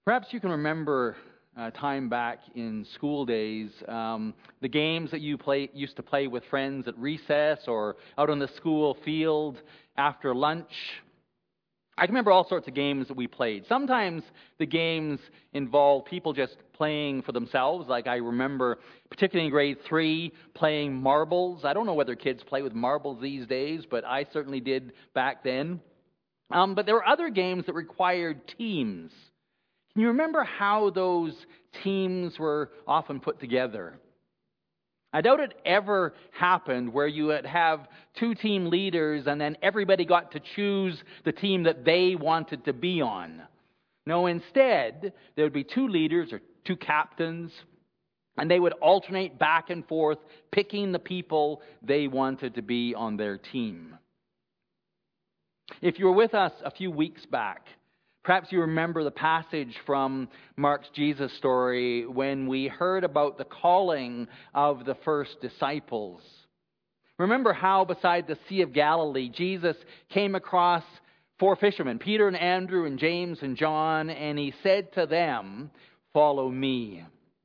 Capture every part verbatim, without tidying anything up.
Perhaps you can remember uh, time back in school days, um, the games that you play, used to play with friends at recess or out on the school field after lunch. I can remember all sorts of games that we played. Sometimes the games involve people just playing for themselves. Like I remember, particularly in grade three, playing marbles. I don't know whether kids play with marbles these days, but I certainly did back then. Um, but there were other games that required teams. Can you remember how those teams were often put together? I doubt it ever happened where you would have two team leaders and then everybody got to choose the team that they wanted to be on. No, instead, there would be two leaders or two captains, and they would alternate back and forth, picking the people they wanted to be on their team. If you were with us a few weeks back, perhaps you remember the passage from Mark's Jesus story when we heard about the calling of the first disciples. Remember how beside the Sea of Galilee, Jesus came across four fishermen, Peter and Andrew and James and John, and he said to them, "Follow me."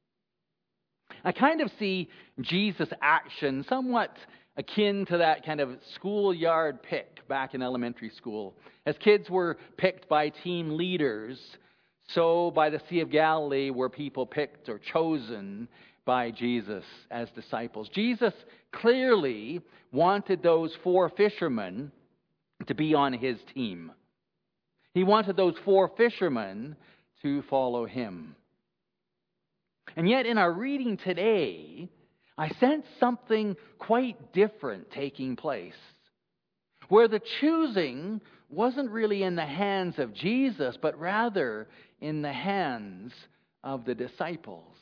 I kind of see Jesus' action somewhat akin to that kind of schoolyard pick back in elementary school. As kids were picked by team leaders, so by the Sea of Galilee were people picked or chosen by Jesus as disciples. Jesus clearly wanted those four fishermen to be on his team. He wanted those four fishermen to follow him. And yet in our reading today, I sense something quite different taking place, where the choosing wasn't really in the hands of Jesus, but rather in the hands of the disciples.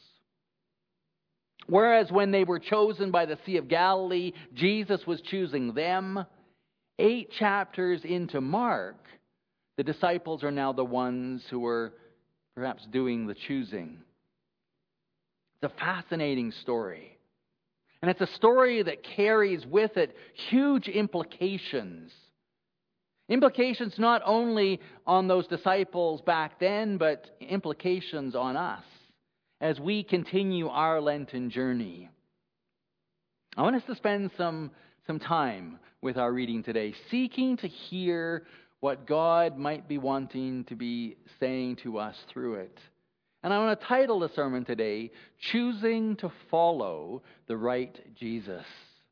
Whereas when they were chosen by the Sea of Galilee, Jesus was choosing them. Eight chapters into Mark, the disciples are now the ones who are perhaps doing the choosing. It's a fascinating story. And it's a story that carries with it huge implications. Implications not only on those disciples back then, but implications on us as we continue our Lenten journey. I want us to spend some, some time with our reading today, seeking to hear what God might be wanting to be saying to us through it. And I want to title the sermon today, Choosing to Follow the Right Jesus.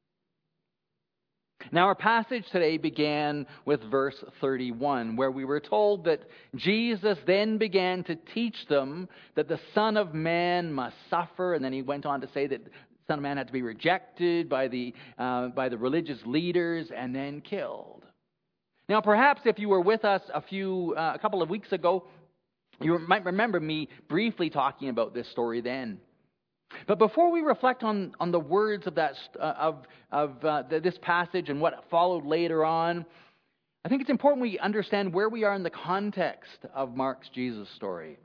Now our passage today began with verse thirty-one, where we were told that Jesus then began to teach them that the Son of Man must suffer, and then he went on to say that the Son of Man had to be rejected by the, uh, by the religious leaders and then killed. Now perhaps if you were with us a few, uh, a couple of weeks ago, you might remember me briefly talking about this story then. But before we reflect on, on the words of that uh, of of uh, the, this passage and what followed later on, I think it's important we understand where we are in the context of Mark's Jesus story.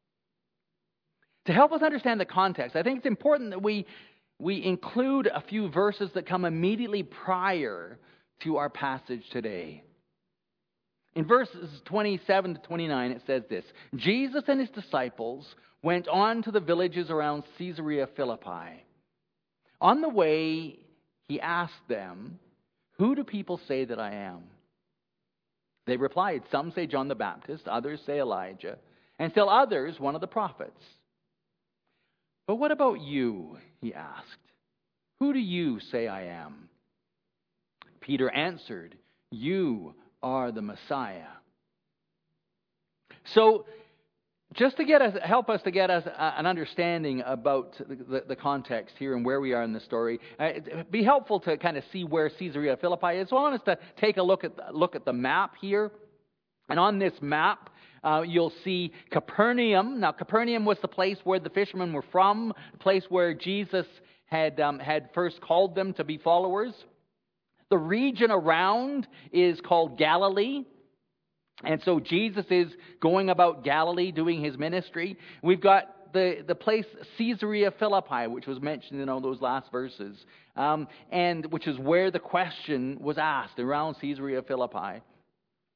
To help us understand the context, I think it's important that we we include a few verses that come immediately prior to our passage today. In verses twenty-seven to twenty-nine, it says this: Jesus and his disciples went on to the villages around Caesarea Philippi. On the way, he asked them, "Who do people say that I am?" They replied, "Some say John the Baptist, others say Elijah, and still others one of the prophets." "But what about you?" he asked. "Who do you say I am?" Peter answered, "You are the Messiah." So, just to get us, help us to get us an understanding about the, the context here and where we are in the story, uh, it'd be helpful to kind of see where Caesarea Philippi is. So I want us to take a look at look at the map here, and on this map, uh, you'll see Capernaum. Now, Capernaum was the place where the fishermen were from, the place where Jesus had um, had first called them to be followers. The region around is called Galilee. And so Jesus is going about Galilee doing his ministry. We've got the, the place Caesarea Philippi, which was mentioned in all those last verses, um, and which is where the question was asked, around Caesarea Philippi.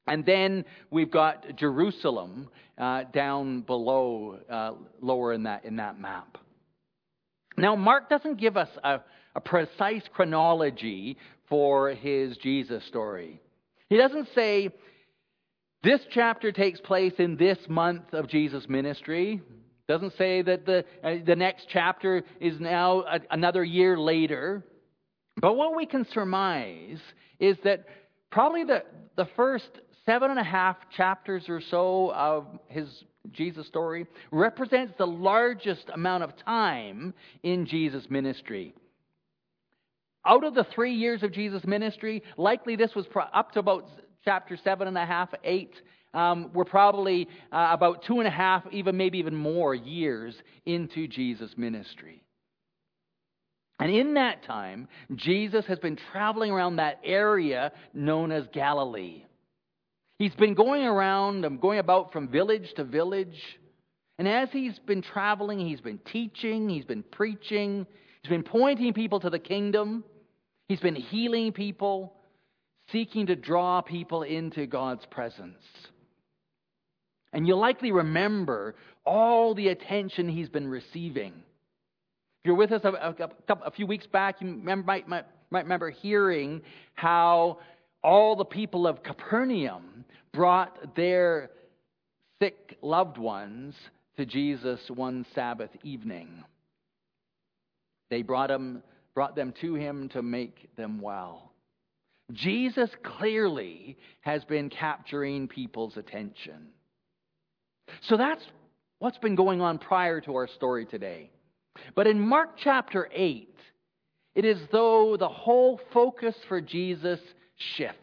And then we've got Jerusalem uh, down below, uh, lower in that in that map. Now, Mark doesn't give us a, a precise chronology for his Jesus story. He doesn't say, this chapter takes place in this month of Jesus' ministry. Doesn't say that the uh, the next chapter is now a, another year later. But what we can surmise is that probably the, the first seven and a half chapters or so of his Jesus story represents the largest amount of time in Jesus' ministry. Out of the three years of Jesus' ministry, likely this was pro- up to about chapter seven and a half, eight. Um, we're probably uh, about two and a half, even maybe even more years into Jesus' ministry. And in that time, Jesus has been traveling around that area known as Galilee. He's been going around, um, going about from village to village. And as he's been traveling, he's been teaching, he's been preaching, he's been pointing people to the kingdom. He's been healing people, seeking to draw people into God's presence. And you'll likely remember all the attention he's been receiving. If you're with us a, a, a few weeks back, you remember, might, might, might remember hearing how all the people of Capernaum brought their sick loved ones to Jesus one Sabbath evening. They brought them, brought them to him to make them well. Jesus clearly has been capturing people's attention. So that's what's been going on prior to our story today. But in Mark chapter eight, it is as though the whole focus for Jesus shifts.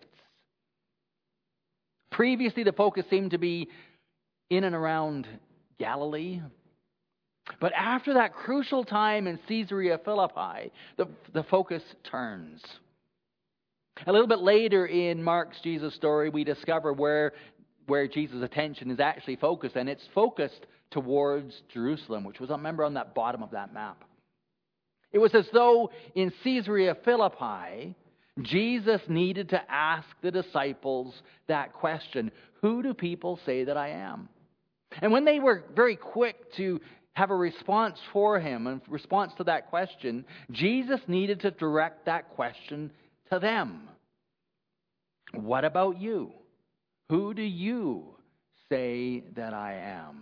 Previously, the focus seemed to be in and around Galilee. But after that crucial time in Caesarea Philippi, the, the focus turns. A little bit later in Mark's Jesus story, we discover where, where Jesus' attention is actually focused, and it's focused towards Jerusalem, which was, remember, on that bottom of that map. It was as though in Caesarea Philippi, Jesus needed to ask the disciples that question, who do people say that I am? And when they were very quick to have a response for him, in response to that question, Jesus needed to direct that question to them. What about you? Who do you say that I am?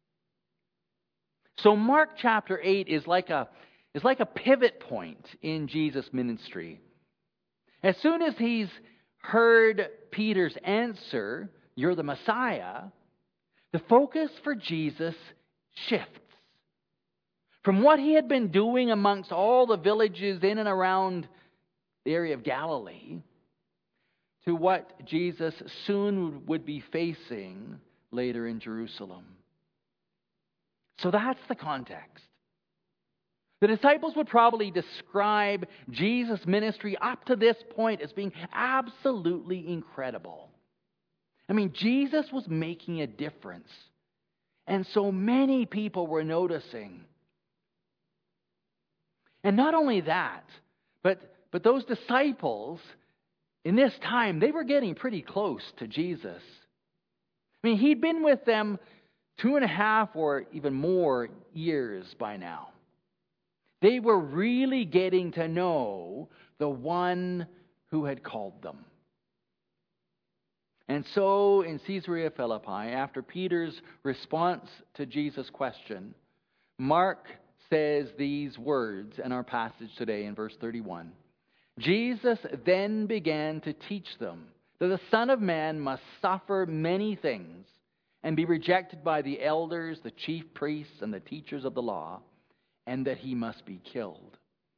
So Mark chapter eight is like a, is like a pivot point in Jesus' ministry. As soon as he's heard Peter's answer, you're the Messiah, the focus for Jesus shifts. From what he had been doing amongst all the villages in and around the area of Galilee to what Jesus soon would be facing later in Jerusalem. So that's the context. The disciples would probably describe Jesus' ministry up to this point as being absolutely incredible. I mean, Jesus was making a difference. And so many people were noticing. And not only that, but, but those disciples, in this time, they were getting pretty close to Jesus. I mean, he'd been with them two and a half or even more years by now. They were really getting to know the one who had called them. And so in Caesarea Philippi, after Peter's response to Jesus' question, Mark says these words in our passage today in verse thirty-one. Jesus then began to teach them that the Son of Man must suffer many things and be rejected by the elders, the chief priests, and the teachers of the law, and that he must be killed.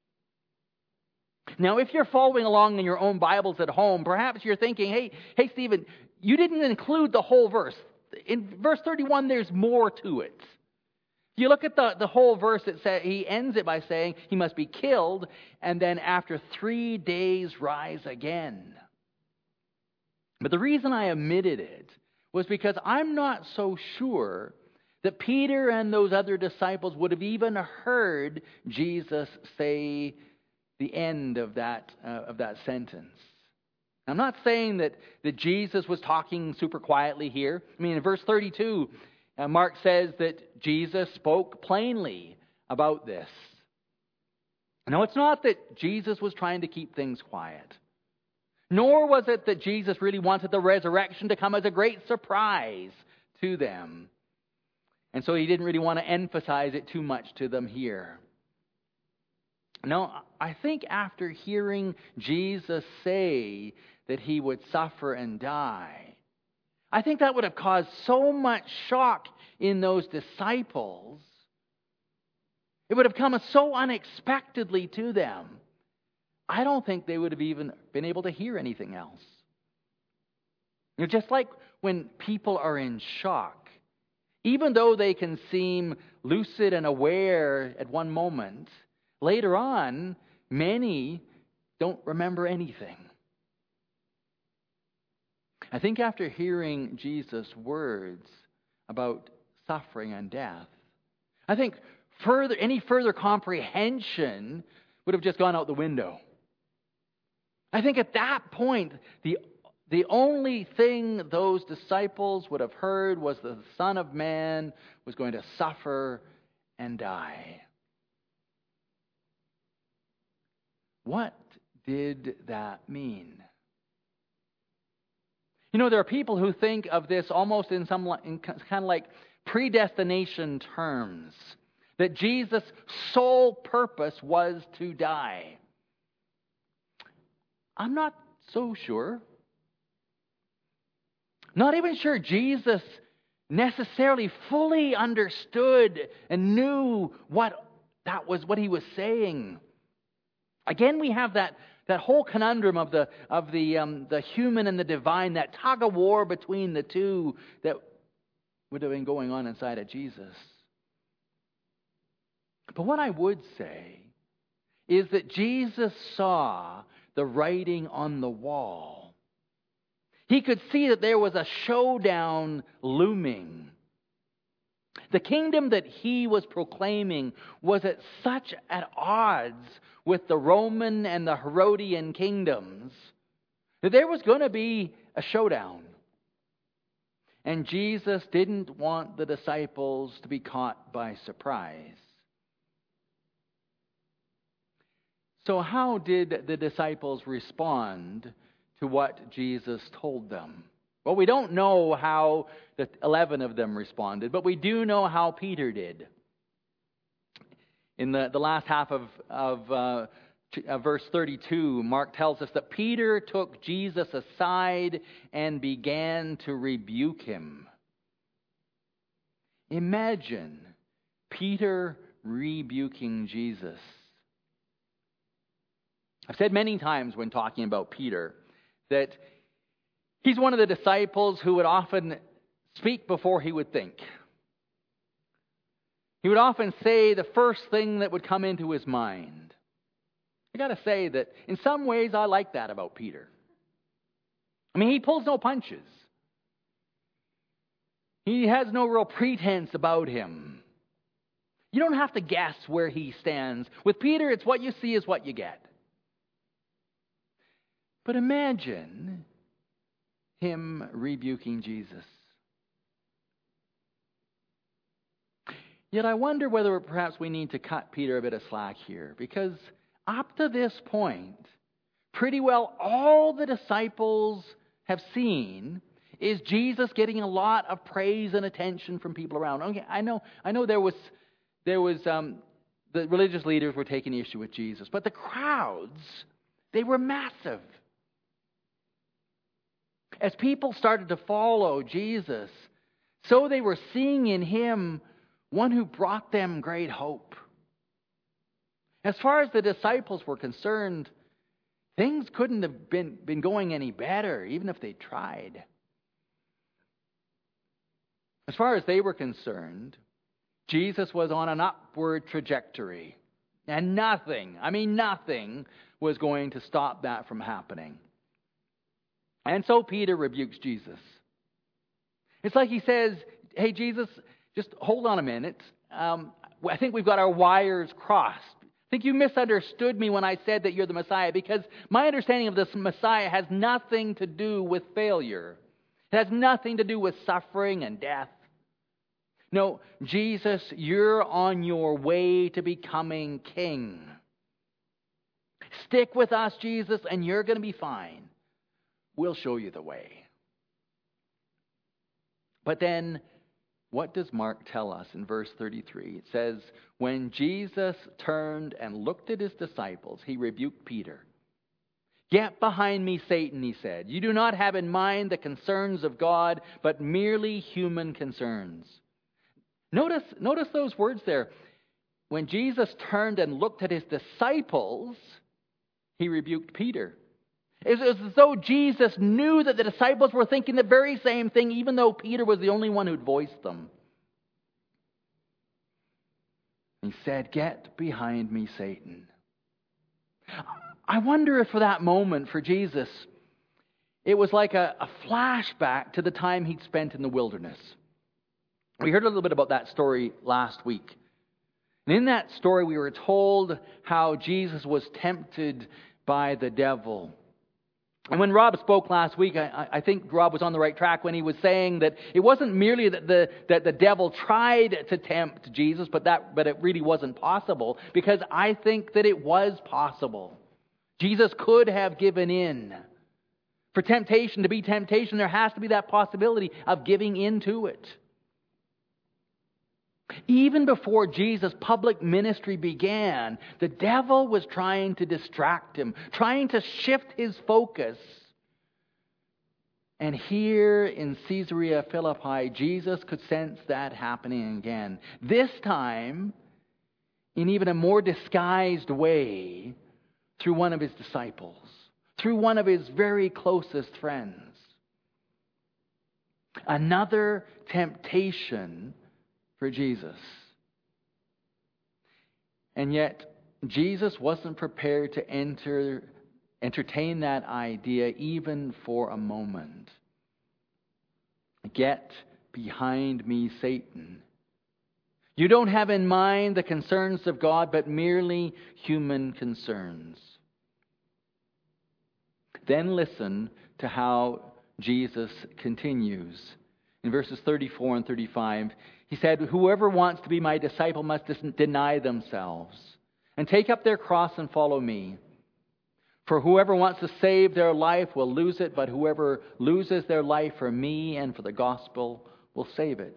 Now, if you're following along in your own Bibles at home, perhaps you're thinking, hey, hey, Stephen, you didn't include the whole verse. In verse thirty-one, there's more to it. If you look at the, the whole verse, it says, he ends it by saying he must be killed, and then after three days rise again. But the reason I omitted it was because I'm not so sure that Peter and those other disciples would have even heard Jesus say the end of that uh, of that sentence. I'm not saying that, that Jesus was talking super quietly here. I mean, in verse thirty-two, uh, Mark says that Jesus spoke plainly about this. No, it's not that Jesus was trying to keep things quiet. Nor was it that Jesus really wanted the resurrection to come as a great surprise to them. And so he didn't really want to emphasize it too much to them here. No, I think after hearing Jesus say that he would suffer and die, I think that would have caused so much shock in those disciples. It would have come so unexpectedly to them. I don't think they would have even been able to hear anything else. You know, just like when people are in shock, even though they can seem lucid and aware at one moment, later on, many don't remember anything. I think after hearing Jesus' words about suffering and death, I think further any further comprehension would have just gone out the window. I think at that point, the, the only thing those disciples would have heard was the Son of Man was going to suffer and die. What did that mean? You know, there are people who think of this almost in some in kind of like predestination terms, that Jesus' sole purpose was to die. I'm not so sure. Not even sure Jesus necessarily fully understood and knew what that was, what he was saying. Again, we have that, that whole conundrum of the of the um, the human and the divine, that tug of war between the two that would have been going on inside of Jesus. But what I would say is that Jesus saw the writing on the wall. He could see that there was a showdown looming. The kingdom that he was proclaiming was at such at odds with the Roman and the Herodian kingdoms that there was going to be a showdown. And Jesus didn't want the disciples to be caught by surprise. So how did the disciples respond to what Jesus told them? Well, we don't know how the eleven of them responded, but we do know how Peter did. In the, the last half of, of uh, uh, verse thirty-two, Mark tells us that Peter took Jesus aside and began to rebuke him. Imagine Peter rebuking Jesus. I've said many times when talking about Peter that he's one of the disciples who would often speak before he would think. He would often say the first thing that would come into his mind. I got to say that in some ways I like that about Peter. I mean, he pulls no punches. He has no real pretense about him. You don't have to guess where he stands. With Peter, it's what you see is what you get. But imagine him rebuking Jesus. Yet I wonder whether perhaps we need to cut Peter a bit of slack here, because up to this point, pretty well all the disciples have seen is Jesus getting a lot of praise and attention from people around. Okay, I know, I know there was, there was um, the religious leaders were taking issue with Jesus, but the crowds, they were massive. As people started to follow Jesus, so they were seeing in him one who brought them great hope. As far as the disciples were concerned, things couldn't have been, been going any better, even if they tried. As far as they were concerned, Jesus was on an upward trajectory. And nothing, I mean nothing, was going to stop that from happening. And so Peter rebukes Jesus. It's like he says, hey, Jesus, just hold on a minute. Um, I think we've got our wires crossed. I think you misunderstood me when I said that you're the Messiah, because my understanding of this Messiah has nothing to do with failure. It has nothing to do with suffering and death. No, Jesus, you're on your way to becoming king. Stick with us, Jesus, and you're going to be fine. We'll show you the way. But then, what does Mark tell us in verse thirty-three? It says, when Jesus turned and looked at his disciples, he rebuked Peter. Get behind me, Satan, he said. You do not have in mind the concerns of God, but merely human concerns. Notice, notice those words there. When Jesus turned and looked at his disciples, he rebuked Peter. It was as though Jesus knew that the disciples were thinking the very same thing, even though Peter was the only one who'd voiced them. He said, get behind me, Satan. I wonder if for that moment, for Jesus, it was like a, a flashback to the time he'd spent in the wilderness. We heard a little bit about that story last week. And in that story, we were told how Jesus was tempted by the devil. And when Rob spoke last week, I, I think Rob was on the right track when he was saying that it wasn't merely that the, that the devil tried to tempt Jesus, but that but it really wasn't possible, because I think that it was possible. Jesus could have given in. For temptation to be temptation, there has to be that possibility of giving in to it. Even before Jesus' public ministry began, the devil was trying to distract him, trying to shift his focus. And here in Caesarea Philippi, Jesus could sense that happening again. This time, in even a more disguised way, through one of his disciples, through one of his very closest friends. Another temptation for Jesus. And yet, Jesus wasn't prepared to enter, entertain that idea even for a moment. Get behind me, Satan. You don't have in mind the concerns of God, but merely human concerns. Then listen to how Jesus continues. In verses thirty-four and thirty-five, he said, whoever wants to be my disciple must deny themselves and take up their cross and follow me. For whoever wants to save their life will lose it, but whoever loses their life for me and for the gospel will save it.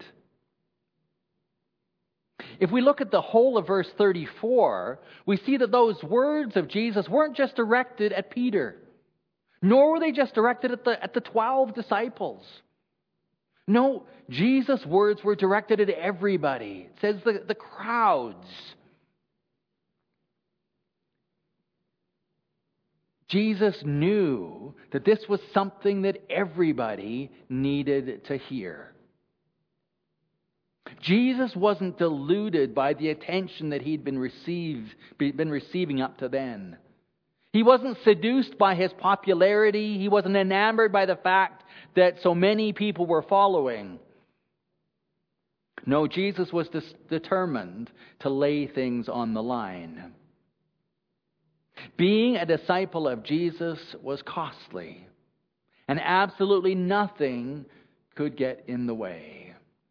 If we look at the whole of verse thirty-four, we see that those words of Jesus weren't just directed at Peter, nor were they just directed at the, at the twelve disciples. No, Jesus' words were directed at everybody. It says the, the crowds. Jesus knew that this was something that everybody needed to hear. Jesus wasn't deluded by the attention that he'd been received, been receiving up to then. He wasn't seduced by his popularity. He wasn't enamored by the fact that so many people were following. No, Jesus was dis- determined to lay things on the line. Being a disciple of Jesus was costly, and absolutely nothing could get in the way.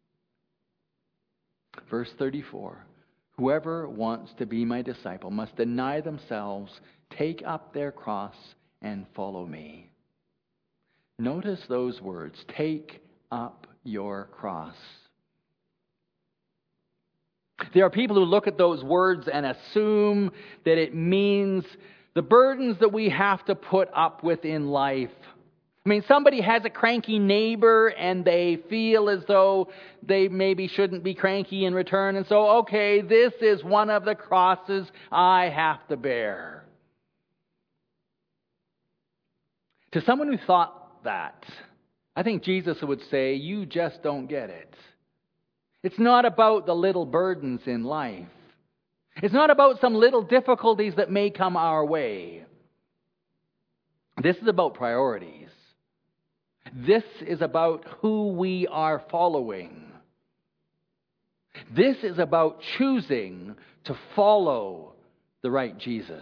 Verse thirty-four, whoever wants to be my disciple must deny themselves, take up their cross, and follow me. Notice those words, take up your cross. There are people who look at those words and assume that it means the burdens that we have to put up with in life. I mean, somebody has a cranky neighbor and they feel as though they maybe shouldn't be cranky in return. And so, okay, this is one of the crosses I have to bear. To someone who thought that, I think Jesus would say, you just don't get it. It's not about the little burdens in life. It's not about some little difficulties that may come our way. This is about priorities. This is about who we are following. This is about choosing to follow the right Jesus.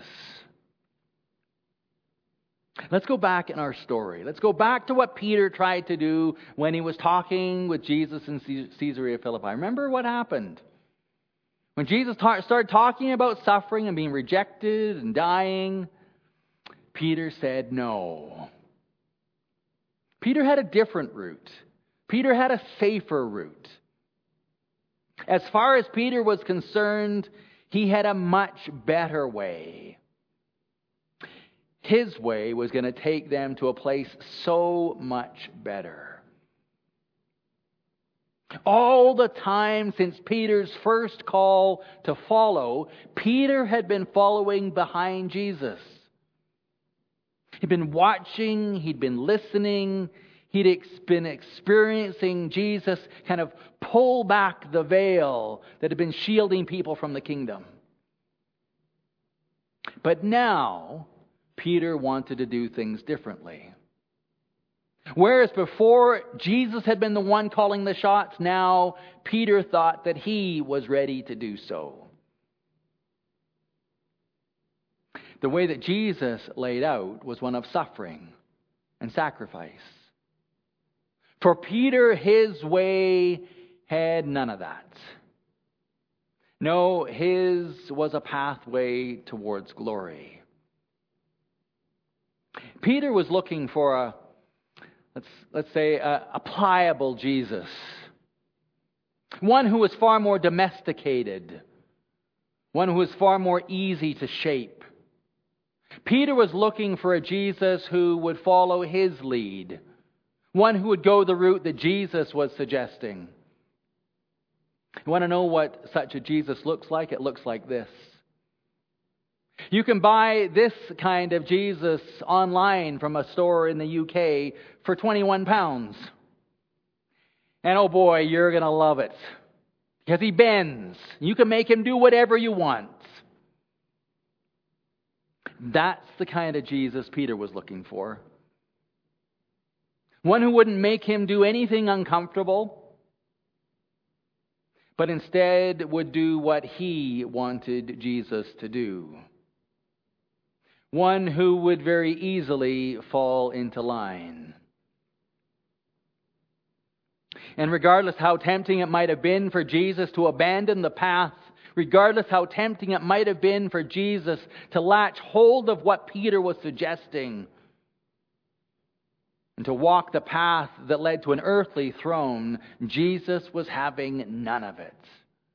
Let's go back in our story. Let's go back to what Peter tried to do when he was talking with Jesus in Caesarea Philippi. Remember what happened? When Jesus ta- started talking about suffering and being rejected and dying, Peter said no. Peter had a different route. Peter had a safer route. As far as Peter was concerned, he had a much better way. His way was going to take them to a place so much better. All the time since Peter's first call to follow, Peter had been following behind Jesus. He'd been watching, he'd been listening, he'd ex- been experiencing Jesus kind of pull back the veil that had been shielding people from the kingdom. But now, Peter wanted to do things differently. Whereas before Jesus had been the one calling the shots, now Peter thought that he was ready to do so. The way that Jesus laid out was one of suffering and sacrifice. For Peter, his way had none of that. No, his was a pathway towards glory. Peter was looking for a, let's, let's say, a, a pliable Jesus. One who was far more domesticated. One who was far more easy to shape. Peter was looking for a Jesus who would follow his lead. One who would go the route that Jesus was suggesting. You want to know what such a Jesus looks like? It looks like this. You can buy this kind of Jesus online from a store in the U K for twenty-one pounds. And oh boy, you're going to love it. Because he bends. You can make him do whatever you want. That's the kind of Jesus Peter was looking for. One who wouldn't make him do anything uncomfortable, but instead would do what he wanted Jesus to do. One who would very easily fall into line. And regardless how tempting it might have been for Jesus to abandon the path, regardless how tempting it might have been for Jesus to latch hold of what Peter was suggesting, and to walk the path that led to an earthly throne, Jesus was having none of it.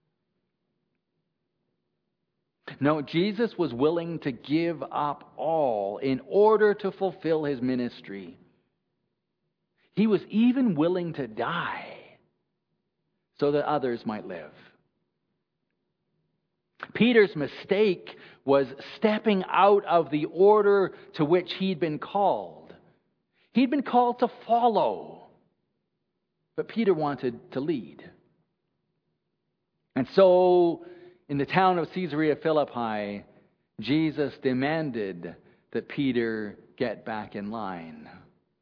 No, Jesus was willing to give up all in order to fulfill his ministry. He was even willing to die so that others might live. Peter's mistake was stepping out of the order to which he'd been called. He'd been called to follow, but Peter wanted to lead. And so, in the town of Caesarea Philippi, Jesus demanded that Peter get back in line.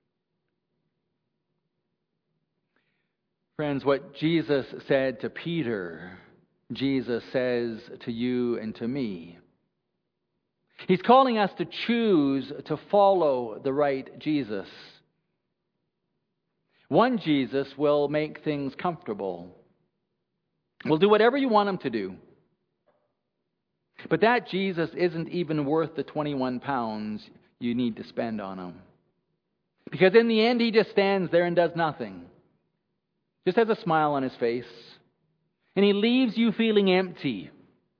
Friends, what Jesus said to Peter, Jesus says to you and to me. He's calling us to choose to follow the right Jesus. One Jesus will make things comfortable. Will do whatever you want him to do. But that Jesus isn't even worth the twenty-one pounds you need to spend on him. Because in the end, he just stands there and does nothing. Just has a smile on his face. And he leaves you feeling empty.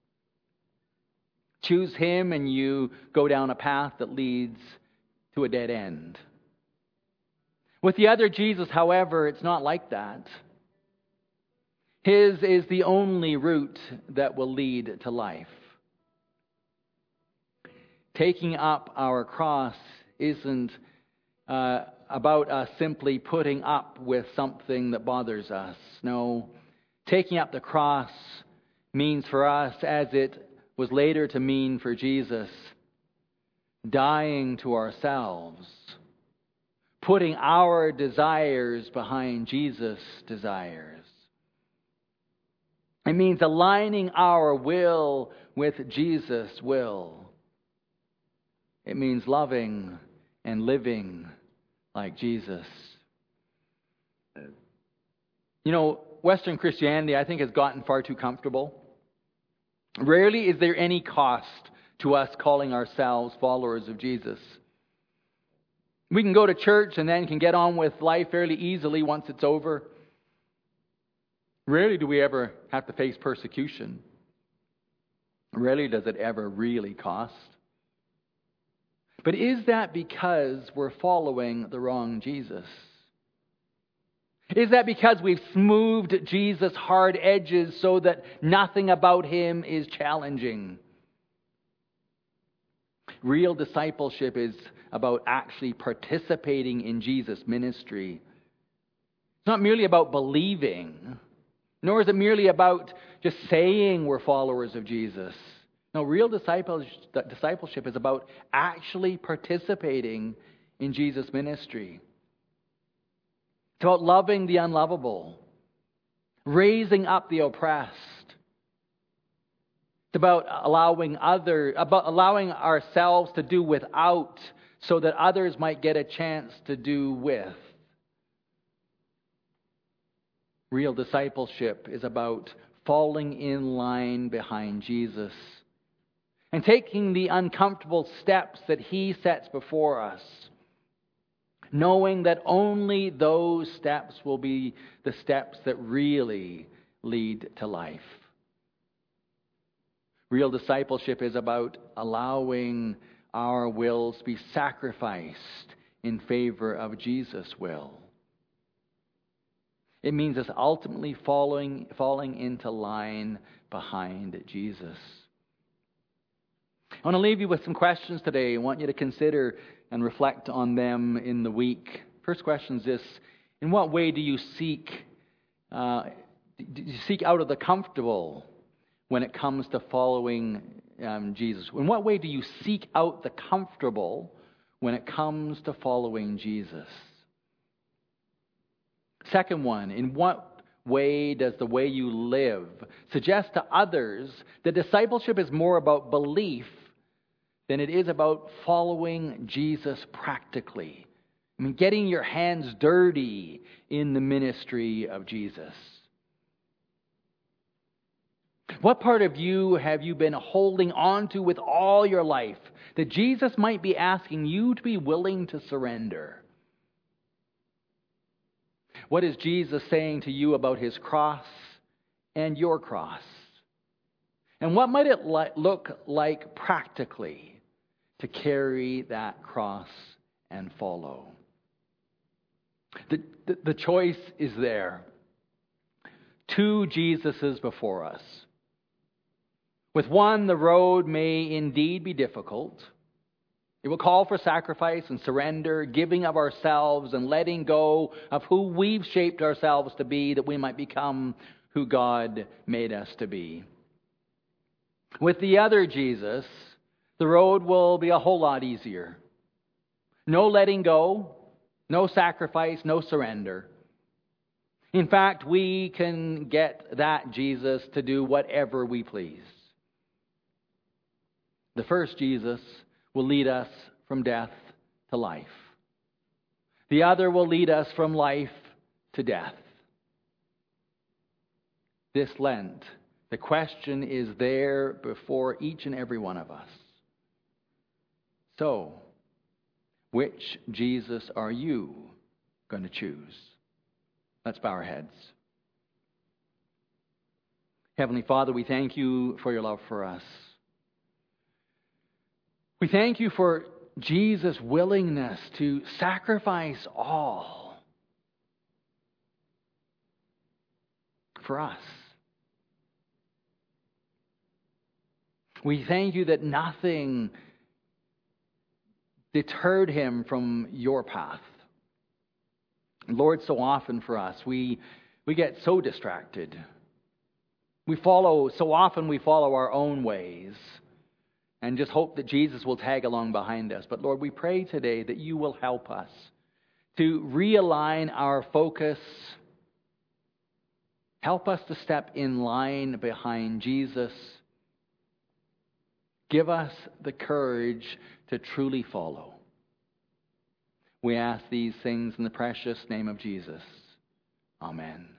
Choose him and you go down a path that leads to a dead end. With the other Jesus, however, it's not like that. His is the only route that will lead to life. Taking up our cross isn't uh, about us simply putting up with something that bothers us. No, taking up the cross means for us, as it was later to mean for Jesus, dying to ourselves, putting our desires behind Jesus' desires. It means aligning our will with Jesus' will. It means loving and living like Jesus. You know, Western Christianity, I think, has gotten far too comfortable. Rarely is there any cost to us calling ourselves followers of Jesus. We can go to church and then can get on with life fairly easily once it's over. Rarely do we ever have to face persecution. Rarely does it ever really cost. But is that because we're following the wrong Jesus? Is that because we've smoothed Jesus' hard edges so that nothing about him is challenging? Real discipleship is about actually participating in Jesus' ministry. It's not merely about believing, nor is it merely about just saying we're followers of Jesus. No, real discipleship is about actually participating in Jesus' ministry. It's about loving the unlovable, raising up the oppressed. It's about allowing other, about allowing ourselves to do without so that others might get a chance to do with. Real discipleship is about falling in line behind Jesus and taking the uncomfortable steps that he sets before us, knowing that only those steps will be the steps that really lead to life. Real discipleship is about allowing our wills to be sacrificed in favor of Jesus' will. It means us ultimately following, falling into line behind Jesus. I want to leave you with some questions today. I want you to consider and reflect on them in the week. First question is this: in what way do you seek uh, do you seek out of the comfortable when it comes to following um, Jesus? In what way do you seek out the comfortable when it comes to following Jesus? Second one, in what way does the way you live suggest to others that discipleship is more about belief than it is about following Jesus practically? I mean, getting your hands dirty in the ministry of Jesus. What part of you have you been holding on to with all your life that Jesus might be asking you to be willing to surrender? What is Jesus saying to you about his cross and your cross? And what might it li- look like practically to carry that cross and follow? The, the, the choice is there. Two Jesuses before us. With one, the road may indeed be difficult. It will call for sacrifice and surrender, giving of ourselves and letting go of who we've shaped ourselves to be, that we might become who God made us to be. With the other Jesus, the road will be a whole lot easier. No letting go, no sacrifice, no surrender. In fact, we can get that Jesus to do whatever we please. The first Jesus will lead us from death to life. The other will lead us from life to death. This Lent, the question is there before each and every one of us. So, which Jesus are you going to choose? Let's bow our heads. Heavenly Father, we thank you for your love for us. We thank you for Jesus' willingness to sacrifice all for us. We thank you that nothing deterred him from your path. Lord, so often for us, we, we get so distracted. We follow, so often we follow our own ways and just hope that Jesus will tag along behind us. But Lord, we pray today that you will help us to realign our focus. Help us to step in line behind Jesus. Give us the courage to truly follow. We ask these things in the precious name of Jesus. Amen.